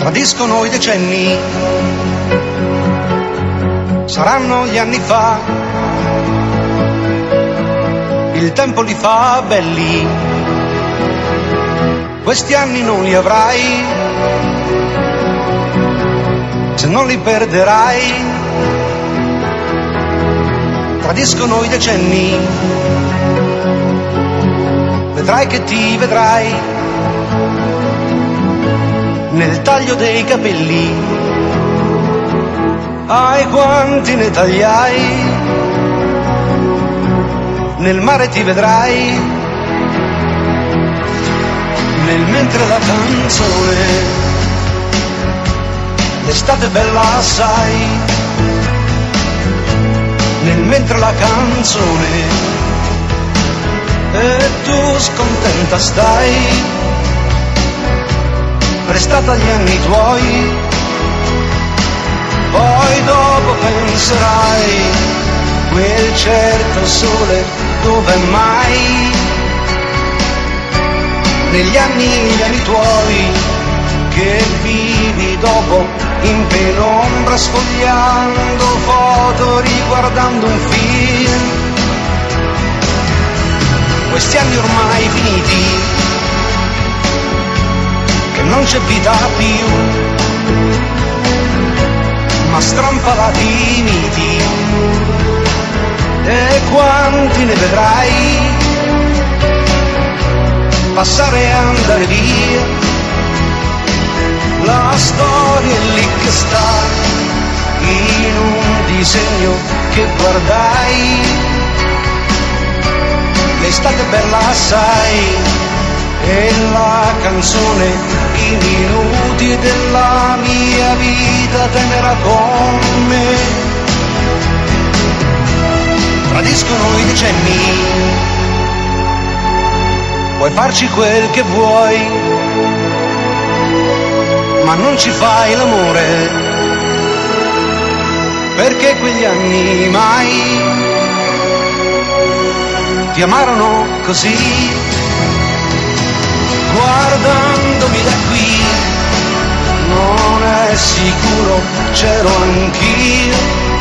tradiscono i decenni, saranno gli anni fa, il tempo li fa belli, questi anni non li avrai, se non li perderai, tradiscono i decenni, vedrai che ti vedrai nel taglio dei capelli, ai guanti ne tagliai, nel mare ti vedrai, nel mentre la canzone, l'estate è bella assai, nel mentre la canzone, e tu scontenta stai, prestata agli anni tuoi, poi dopo penserai, quel certo sole dove mai, negli anni tuoi, che vivi dopo in penombra, sfogliando foto, riguardando un film, questi anni ormai finiti, che non c'è vita più, ma strampalati i miti, e quanti ne vedrai passare e andare via, la storia è lì che sta, in un disegno che guardai, l'estate è bella assai, e la canzone, i minuti della mia vita tenera con me, tradiscono i decenni, puoi farci quel che vuoi, ma non ci fai l'amore, perché quegli anni mai ti amarono così, guardandomi da qui, non è sicuro, c'ero anch'io,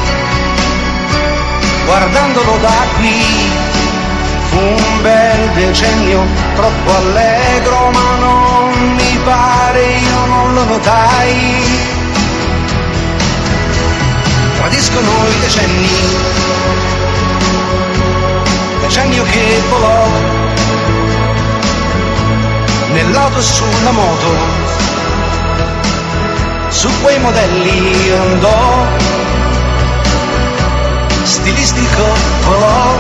guardandolo da qui, fu un bel decennio, troppo allegro, ma non mi pare, io non lo notai, tradiscono i decenni, decennio che volò, nell'auto e sulla moto, su quei modelli andò, stilistico volò,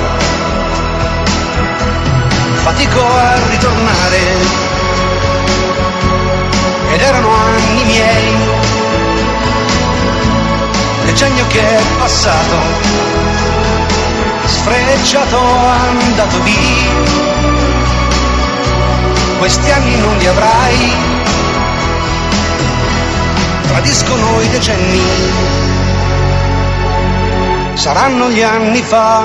fatico a ritornare, ed erano anni miei, decennio che è passato, sfrecciato, andato via, questi anni non li avrai, tradiscono i decenni, saranno gli anni fa,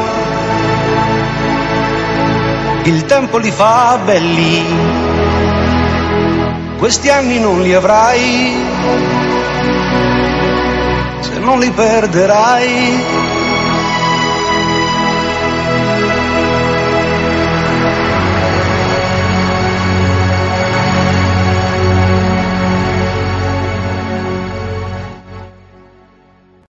il tempo li fa belli, questi anni non li avrai, se non li perderai.